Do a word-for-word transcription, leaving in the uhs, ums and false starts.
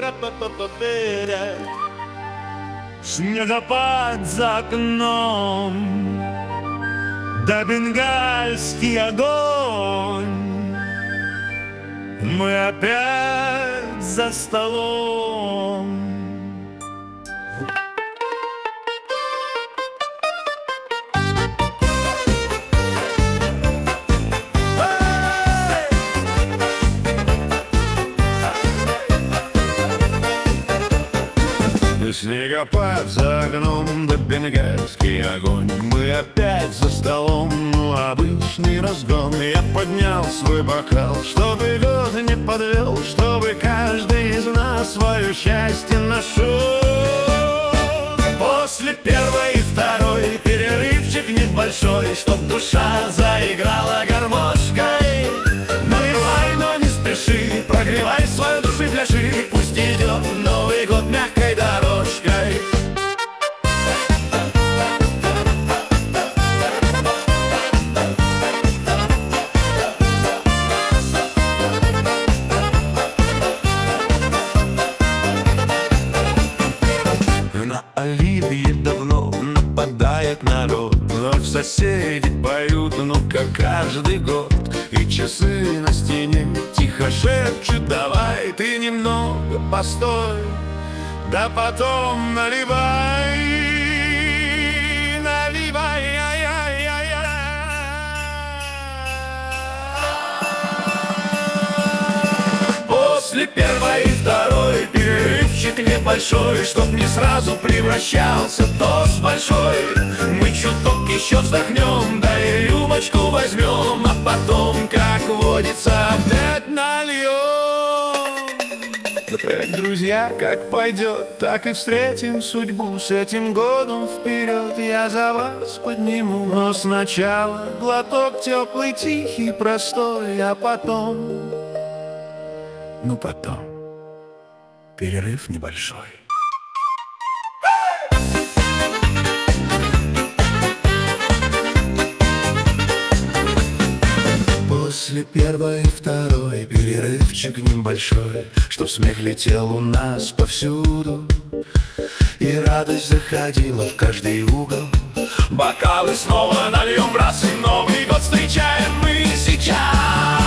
Снегопад за окном, да бенгальский огонь. Мы опять за столом. Снегопад за окном, да бенгальский огонь. Мы опять за столом, ну обычный разгон. Я поднял свой бокал, чтобы год не подвел, чтобы каждый из нас свое счастье нашел. После первой и второй перерывчик небольшой, чтоб душа заиграла гармошкой. Наливай, но не спеши, прогревай свою душу и пляши. Пусть идет Новый год мягкой дорожкой. На Оливье давно нападает народ, вновь соседи поют, ну как каждый год. И часы на стене тихо шепчут: давай ты немного постой, да потом наливай, наливай, ай-яй-яй-яй. После первой и второй перерывчик небольшой, чтоб не сразу превращался в тост большой. Мы чуток еще вздохнем, да и рюмочку возьмем, а потом, как водится, опять нальем. Эх, друзья, как пойдет, так и встретим судьбу. С этим годом вперед я за вас подниму. Но сначала глоток теплый, тихий, простой, а потом, ну потом, перерыв небольшой. После первой и второй перерывчик небольшой, чтоб смех летел у нас повсюду, и радость заходила в каждый угол. Бокалы снова нальем раз, и Новый год встречаем мы сейчас.